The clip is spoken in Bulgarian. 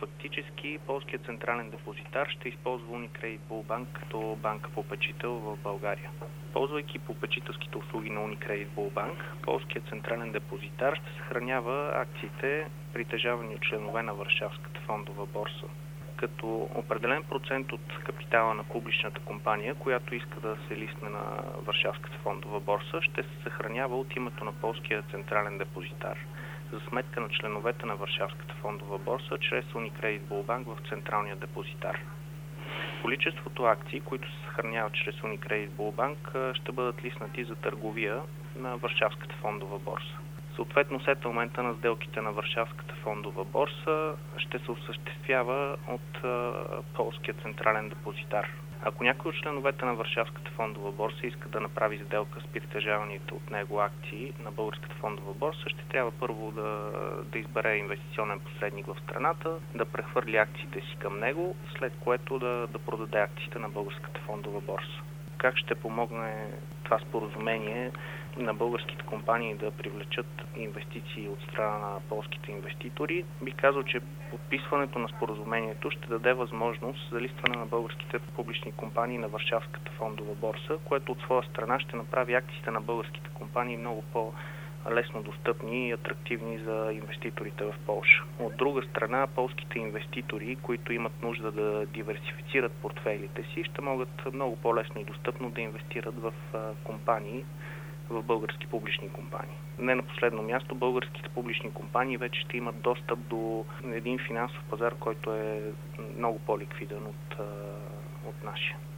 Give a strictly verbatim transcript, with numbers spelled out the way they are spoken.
Фактически полският централен депозитар ще използва Unicredit Bull Bank като банка-попечител в България. Ползвайки попечителските услуги на Unicredit Bull Bank, полският централен депозитар ще съхранява акциите, притежавани от членове на Варшавската фондова борса. Като определен процент от капитала на публичната компания, която иска да се листне на Варшавската фондова борса, ще се съхранява от името на полския централен депозитар за сметка на членовете на Варшавската фондова борса чрез Unicredit Bull Bank в централния депозитар. Количеството акции, които се съхраняват чрез Unicredit Bull Bank, ще бъдат листнати за търговия на Варшавската фондова борса. Съответно, сетълмента на сделките на Варшавската фондова борса ще се осъществява от а, полския централен депозитар. Ако някой от членовете на Варшавската фондова борса иска да направи сделка с притежаваните от него акции на Българската фондова борса, ще трябва първо да, да избере инвестиционен посредник в страната, да прехвърли акциите си към него, след което да, да продаде акциите на Българската фондова борса. Как ще помогне това споразумение на българските компании да привлечат инвестиции от страна на полските инвеститори? Би казал, че подписването на споразумението ще даде възможност за листване на българските публични компании на Варшавската фондова борса, което от своя страна ще направи акциите на българските компании много по- лесно достъпни и атрактивни за инвеститорите в Полша. От друга страна, полските инвеститори, които имат нужда да диверсифицират портфейлите си, ще могат много по-лесно и достъпно да инвестират в компании, в български публични компании. Не на последно място, българските публични компании вече ще имат достъп до един финансов пазар, който е много по-ликвиден от, от нашия.